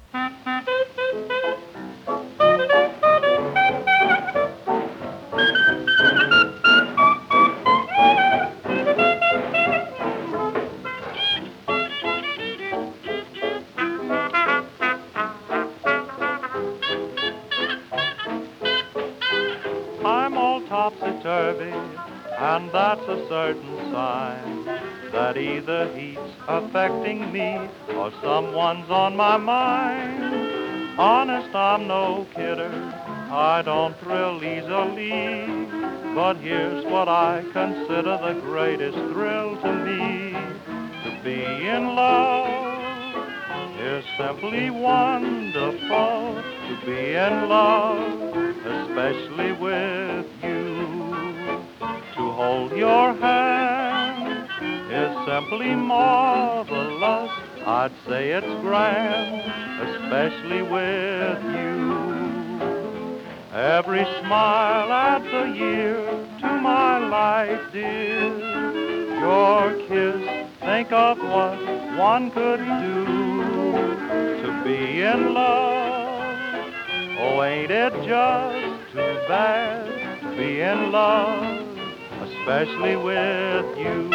I'm all topsy-turvy, and that's a certain sign that either he's affecting me or someone's on my mind. Honest, I'm no kidder, I don't thrill easily, but here's what I consider the greatest thrill to me. To be in love is simply wonderful. To be in love, especially with you. To hold your hand is simply marvelous. I'd say it's grand, especially with you. Every smile adds a year to my life, dear. Your kiss, think of what one could do to be in love. Oh, ain't it just too bad to be in love, especially with you.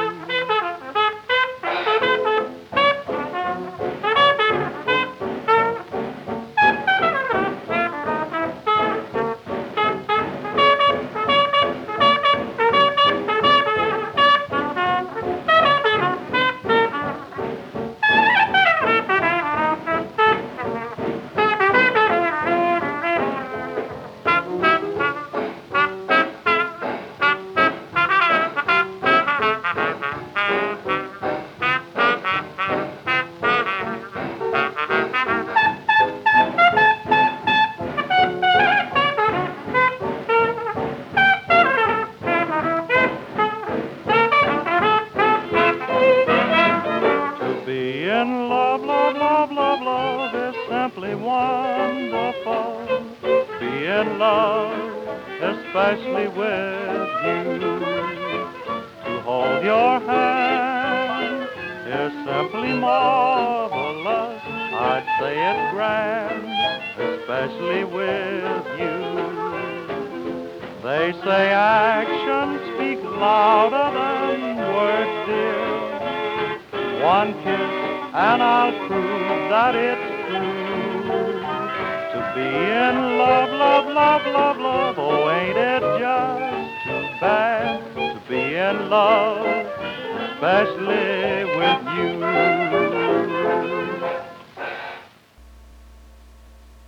To be in love, love, love, love, love is simply wonderful. Be in love, especially with you. To hold your hand is simply marvelous. I'd say it's grand, especially with you. They say actions speak louder than words, dear. One kiss and I'll prove that it's true. To be in love, love, love, love, love, oh, ain't it just too bad to be in love, especially with you.